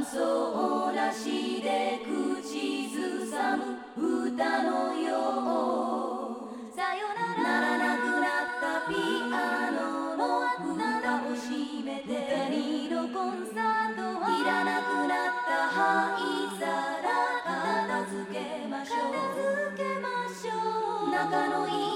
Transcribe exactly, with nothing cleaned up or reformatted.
そうなしで口ずさむ歌のよう、さよならならなくなったピアノの蓋を閉めて、二人のコンサートはいらなくなった灰皿片付けましょう、片付けましょう、仲のいい